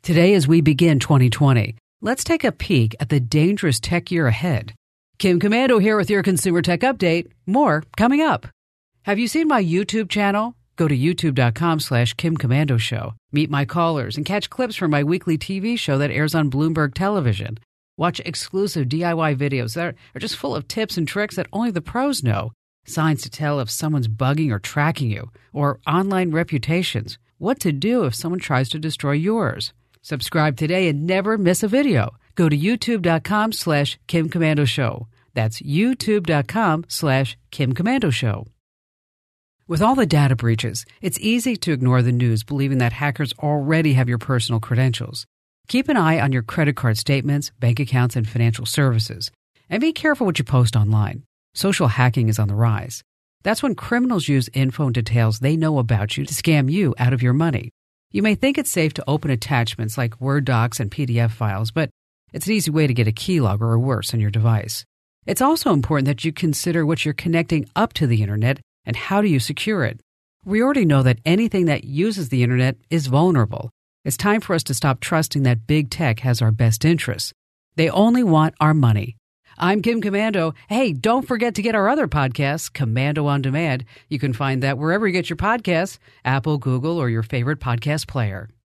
Today, as we begin 2020, let's take a peek at the dangerous tech year ahead. Kim Komando here with your Consumer Tech Update. More coming up. Have you seen my YouTube channel? Go to youtube.com/Kim Komando Show. Meet my callers and catch clips from my weekly TV show that airs on Bloomberg Television. Watch exclusive DIY videos that are just full of tips and tricks that only the pros know. Signs to tell if someone's bugging or tracking you, or online reputations. What to do if someone tries to destroy yours. Subscribe today and never miss a video. Go to youtube.com/Kim Komando Show. That's youtube.com/Kim Komando Show. With all the data breaches, it's easy to ignore the news believing that hackers already have your personal credentials. Keep an eye on your credit card statements, bank accounts, and financial services. And be careful what you post online. Social hacking is on the rise. That's when criminals use info and details they know about you to scam you out of your money. You may think it's safe to open attachments like Word docs and PDF files, but it's an easy way to get a keylogger or worse on your device. It's also important that you consider what you're connecting up to the internet and how do you secure it. We already know that anything that uses the internet is vulnerable. It's time for us to stop trusting that big tech has our best interests. They only want our money. I'm Kim Komando. Hey, don't forget to get our other podcast, Komando on Demand. You can find that wherever you get your podcasts, Apple, Google, or your favorite podcast player.